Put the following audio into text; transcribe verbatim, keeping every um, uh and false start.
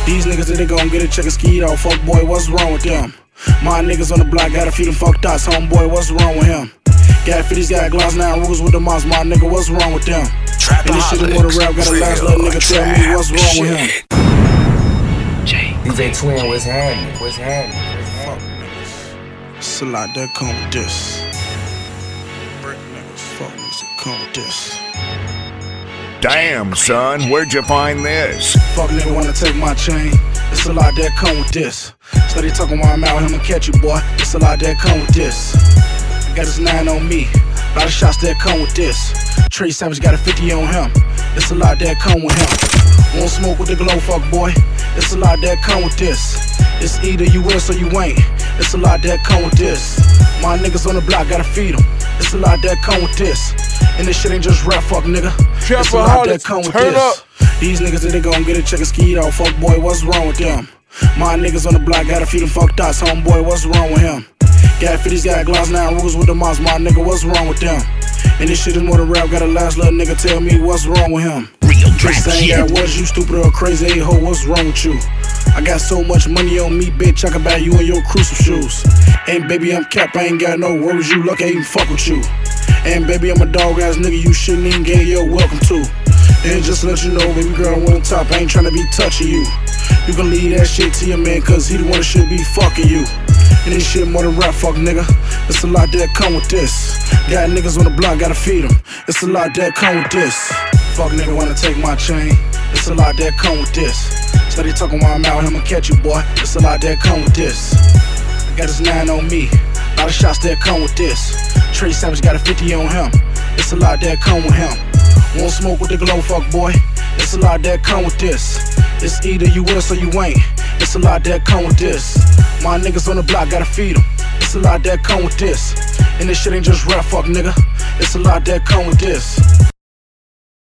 These niggas that they gon' get a check and ski off. Fuck boy, what's wrong with them? My niggas on the block gotta feed them fucked thoughts. Homeboy, what's wrong with him? Got fifties, got gloss, nine rules with the moms. My nigga, what's wrong with them? And this shit is more than rap. Got a last little nigga tell me what's wrong with him. D J Twin, what's happening? What's happening? Fuck niggas. It's a lot that come with this. Brick niggas, fuck niggas that come with this. Damn, son, where'd you find this? Fuck nigga wanna take my chain. It's a lot that come with this. Steady talking while I'm out, I'ma catch you, boy. It's a lot that come with this. I got this nine on me. A lot of shots that come with this. Trey Savage got a fifty on him. It's a lot that come with him. Won't smoke with the glow, fuck boy. It's a lot that come with this. It's either you win or you ain't. It's a lot that come with this. My niggas on the block gotta feed them. It's a lot that come with this. And this shit ain't just rap, fuck nigga. It's a lot that come with this. These niggas that they gon' get a check and ski off. Fuck boy, what's wrong with them? My niggas on the block gotta feed them fuck thoughts. Homeboy, what's wrong with him? Got fifties, got gloss, nine rules with the moms. My nigga, what's wrong with them? And this shit is more than rap. Got a last little nigga tell me what's wrong with him. This ain't got what you stupid or crazy a-ho, what's wrong with you? I got so much money on me, bitch, I can buy you and your crew some shoes. And baby, I'm cap, I ain't got no worries, you lucky I even fuck with you. And baby, I'm a dog ass nigga, you shouldn't even get your welcome to. And just to let you know, baby girl, I'm on top, I ain't tryna be touching you. You can leave that shit to your man, cause he the one that should be fucking you. And this shit more than rap, fuck nigga. It's a lot that come with this. Got niggas on the block, gotta feed them. It's a lot that come with this. Fuck nigga wanna take my chain. It's a lot that come with this. Steady talking while I'm out, I'ma catch you, boy. It's a lot that come with this. I got this nine on me. A lot of shots that come with this. Trey Savage got a fifty on him. It's a lot that come with him. Won't smoke with the glow, fuck boy. It's a lot that come with this. It's either you with us or you ain't. It's a lot that come with this. My niggas on the block gotta feed them. It's a lot that come with this. And this shit ain't just rap, fuck nigga. It's a lot that come with this.